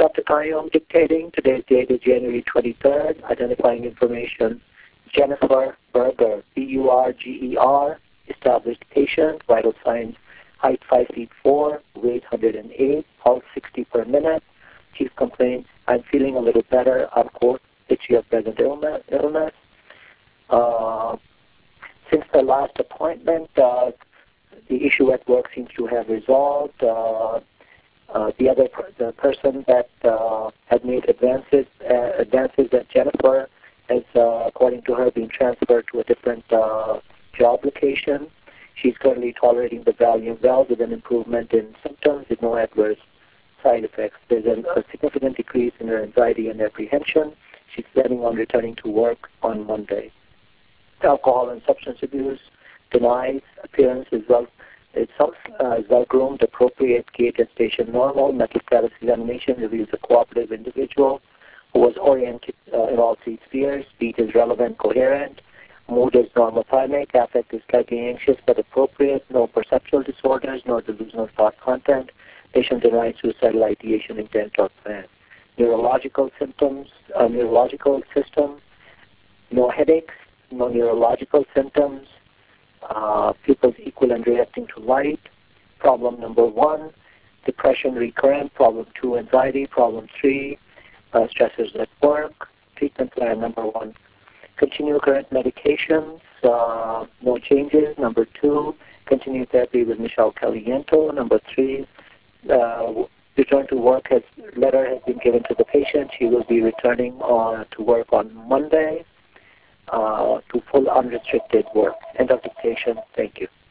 Dr. Kayom dictating. Today's date is January 23rd. Identifying information. Jennifer Berger, B-U-R-G-E-R, established patient, vital signs, height 5 feet 4, weight 108, pulse 60 per minute. Chief complaint, I'm feeling a little better, unquote, itchy of present illness. Since the last appointment, the issue at work seems to have resolved. The person that had made advances that Jennifer has, according to her, been transferred to a different job location. She's currently tolerating the Valium well with an improvement in symptoms with no adverse side effects. There's a significant decrease in her anxiety and apprehension. She's planning on returning to work on Monday. Alcohol and substance abuse denies. Appearance is well groomed, appropriate, gait and station normal. Mental status examination reveals a cooperative individual who was oriented in all three spheres. Speech is relevant, coherent. Mood is normothymic. Affect is slightly anxious but appropriate. No perceptual disorders, no delusional thought content. Patient denies suicidal ideation, intent, or plan. Neurological symptoms, neurological system, no headaches, no neurological symptoms. Pupils equal and reacting to light. Problem number 1, depression recurrent. Problem 2, anxiety. Problem 3, stressors at work. Treatment plan number 1, continue current medications, no changes. Number 2, continue therapy with Michelle Caliento. Number 3, return to work letter has been given to the patient. She will be returning to work on Monday to full unrestricted work. End of dictation. Thank you.